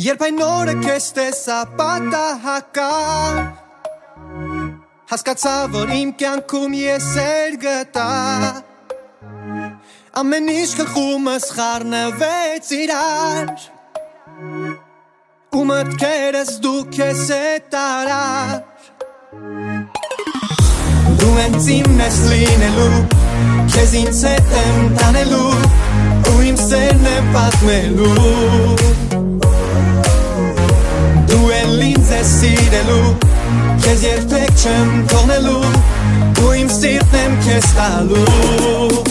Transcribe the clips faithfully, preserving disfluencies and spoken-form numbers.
Երբ այն օրը քեզ տեսա պատահական Հասկացա, որ իմ կյանքում ես էր գտա Ամեն ինչ գլխումս խառնվեց իրար Ու մտքերս դու քեզ հետ արար Դու հենց իմն ես լինելու Քեզ ինձ հետ եմ տանելու Ու իմ սերն եմ պատմելու Դու էլ ինձ ես սիրելու Քեզ երբեք չեմ թողնելու Ու իմ սիրտն եմ քեզ տալու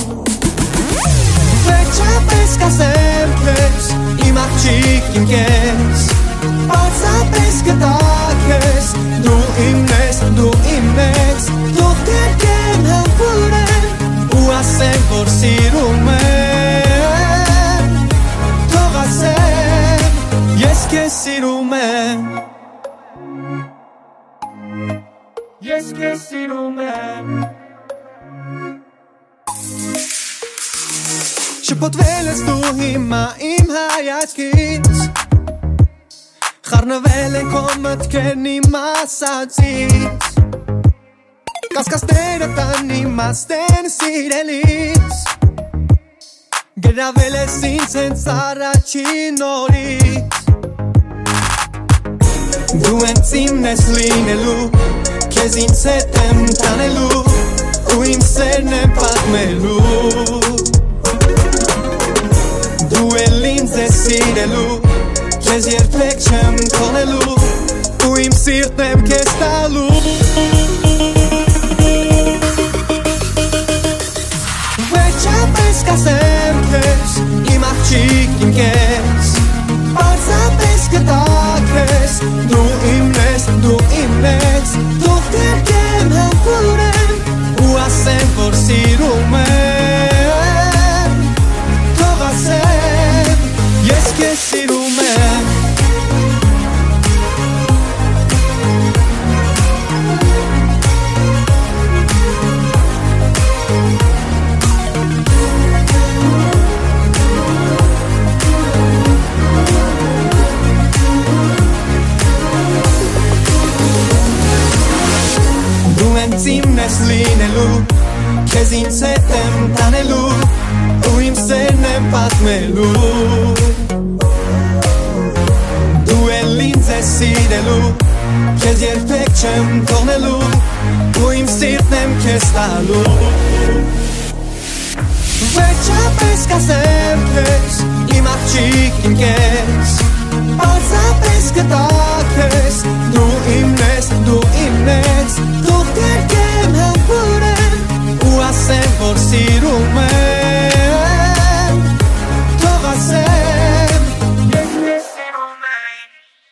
Վերջապես կասեմ քեզ Իմ աղջիկ իմ կես Պարզապես կտա քեզ Դու իմն ես, դու իմն ես Թող կերկեմ համբուրեմ Ու ասեմ, որ սիրում եմ Թող ասեմ, ես քեզ սիրում եմ Ես քեզ սիրում եմ Շփոթվել ես դու հիմա իմ հայացքից Խառնվել են քո մտքերն իմ ասածից Կասկածները տան իմաստ են սիրելիս Գրավել ես ինձ հենց առաջին օրից Դու հենց իմն ես լինելու Քեզ ինձ հետ եմ տանելու Ու իմ սերն եմ պատմելու Դու էլ ինձ ես սիրելու Քեզ երբեք չեմ թողնելու Ու իմ սիրտն եմ քեզ տալու Վերջապես կասեմ քեզ Իմ աղջիկ իմ կես Պարզապես կտա քեզ Դու իմն ես, դու իմն ես Թող կերկեմ համբուրեմ Ու ասեմ, որ սիրում եմ Թող ասեմ, ես քեզ սիրում եմ Իմն ես լինելու Քեզ ինձ հետ եմ տանելու Ու իմ սերն եմ պատմելու Դու էլ ինձ ես սիրելու Քեզ երբեք չեմ թողնելու Ու իմ սիրտն եմ քեզ տալու Վերջապես կասեմ քեզ Իմ աղջիկ իմ կես Պարզապես կտա